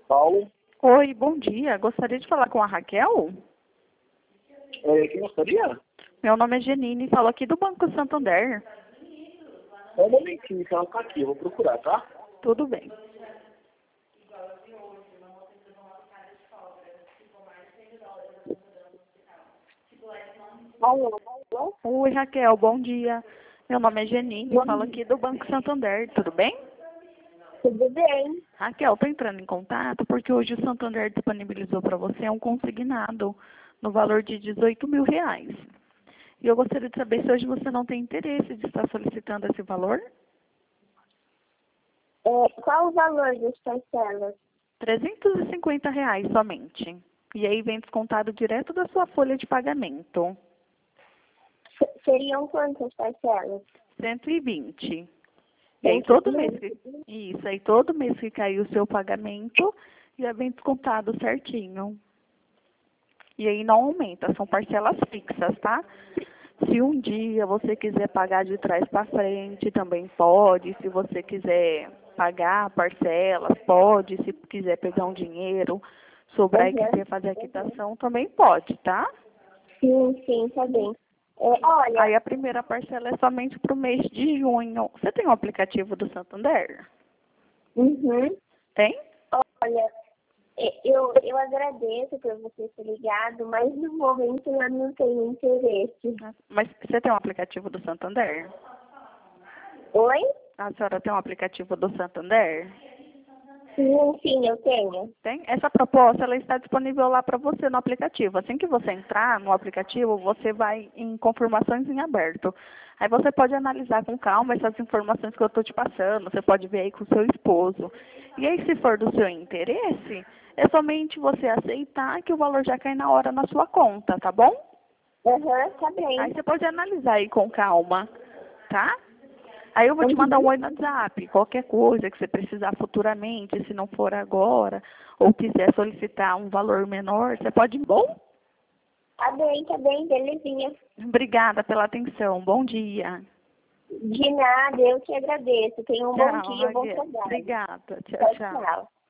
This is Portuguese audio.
Paulo, Oi, bom dia. Gostaria de falar com a Raquel? quem gostaria? Meu nome é Genine, falo aqui do Banco Santander. Um momentinho, que ela tá aqui, eu vou procurar, tá? Tudo bem. Alô? Oi, Raquel, bom dia. Meu nome é Genine, Bom falo dia. aqui do Banco Santander. Tudo bem? Tudo bem? Raquel, estou entrando em contato porque hoje o Santander disponibilizou para você um consignado no valor de R$ 18.000. E eu gostaria de saber se hoje você não tem interesse de estar solicitando esse valor. Qual o valor das parcelas? R$ 350 somente. E aí vem descontado direto da sua folha de pagamento. Seriam quantas parcelas? 120. E aí todo mês que cair o seu pagamento, já vem descontado certinho. E aí não aumenta, são parcelas fixas, tá? Se um dia você quiser pagar de trás para frente, também pode. Se você quiser pagar parcelas, pode. Se quiser pegar um dinheiro, sobrar e quiser fazer a quitação, também pode, tá? Sim, tá bem. Olha, Aí a primeira parcela é somente para o mês de junho. Você tem o aplicativo do Santander? Tem? olha, eu agradeço por você ter ligado, mas no momento eu não tenho interesse. Mas você tem um aplicativo do Santander? Oi? A senhora tem um aplicativo do Santander? Sim, eu tenho. Tem? Essa proposta ela está disponível lá para você no aplicativo. Assim que você entrar no aplicativo, você vai em confirmações em aberto. Aí você pode analisar com calma essas informações que eu estou te passando. Você pode ver aí com o seu esposo. E aí, se for do seu interesse, é somente você aceitar que o valor já cai na hora na sua conta, tá bom? Tá bem. Aí você pode analisar aí com calma, tá? Aí eu vou te mandar um oi no WhatsApp, qualquer coisa que você precisar futuramente, se não for agora, ou quiser solicitar um valor menor, você pode ir, bom? Tá bem, belezinha. Obrigada pela atenção, bom dia. De nada, eu que agradeço. Tenha um bom Tchau, dia, bom Raquel. trabalho. Obrigada, tchau, Tchau, tchau. tchau.